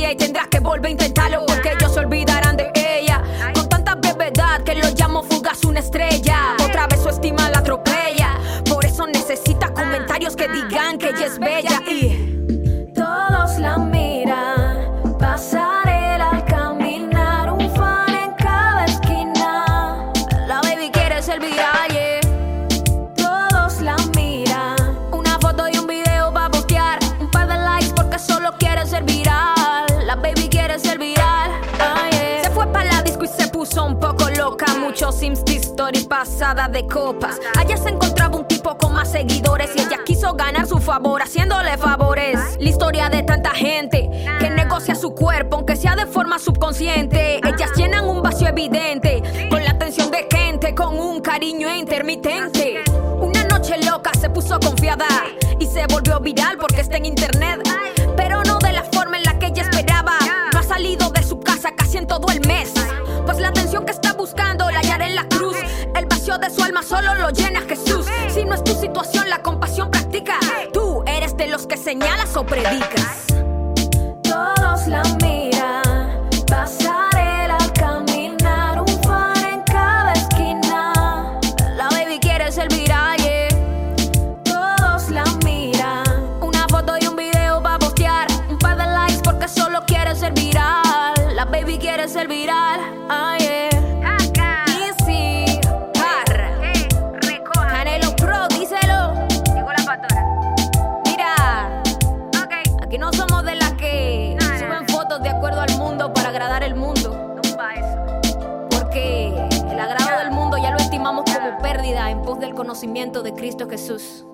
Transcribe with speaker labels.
Speaker 1: ella y tendrás que volver a intentarlo, porque ellos se olvidarán de ella. Con tanta brevedad que lo llamo fugaz una estrella. Otra vez su estima la atropella. Por eso necesita comentarios que digan que ella es bella. Y todos la miran, pasarela al caminar, un fan en cada esquina. La baby quiere ser viral, yeah. Todos la miran, una foto y un video pa' postear, un par de likes porque solo quiere ser viral. La baby quiere ser viral, yeah. Se fue pa' la disco y se puso un poco loca. Muchos Insta stories pasadas de copas. Allá se encontraba un tipo con más seguidores y ella quiso ganar su favor haciéndole favores. La historia de tanta gente que negocia su cuerpo aunque sea de forma subconsciente. Ellas llenan un vacío evidente con la atención de gente con un cariño intermitente. Una noche loca se puso confiada y se volvió viral porque está en internet, pero no de la forma en la que ella esperaba. No ha salido de su casa casi en todo el mes, pues la atención que está buscando la hallará en la cruz. El vacío de su alma solo lo llena Jesús. Si no es tu situación, la compasión practica. Tú eres de los que señalas o predicas. Todos la miran, pasarela al caminar, un fan en cada esquina. La baby quiere ser viral, yeah. Todos la miran, una foto y un video pa' postear, un par de likes porque solo quiere ser viral. La baby quiere ser viral, yeah. Easy, Canelo Pro, díselo.
Speaker 2: Llegó la pastora.
Speaker 1: Mira,
Speaker 2: Ok.
Speaker 1: aquí no somos de las que suben fotos de acuerdo al mundo para agradar el mundo,
Speaker 2: No pa' eso.
Speaker 1: porque el agrado del mundo ya lo estimamos como pérdida en pos del conocimiento de Cristo Jesús.